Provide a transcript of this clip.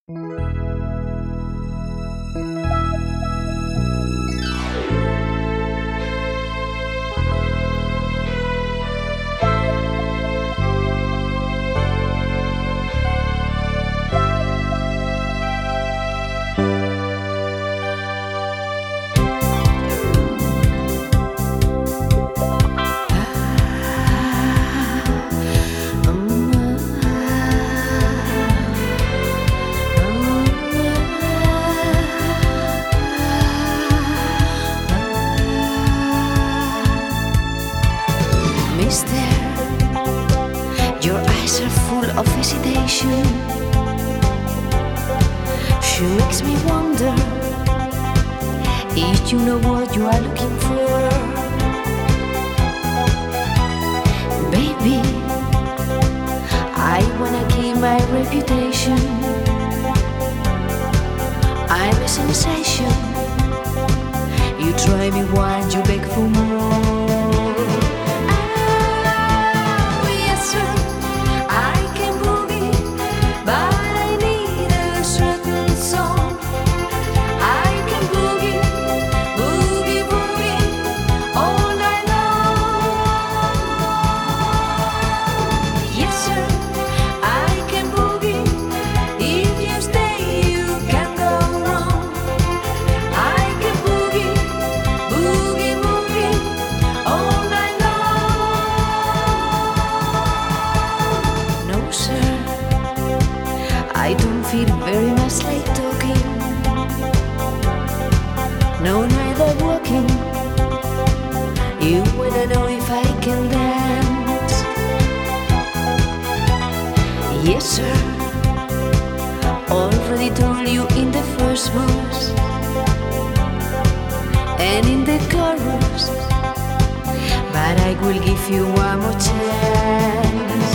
Mister, your eyes are full of hesitation. She makes me wonder if you know what you are looking for. Baby, I wanna keep my reputation. I'm a sensation. You try me once, you beg for more. I don't feel very much like talking. No, neither walking. You wanna know if I can dance? Yes, sir. Already told you in the first verse and in the chorus, but I will give you one more chance.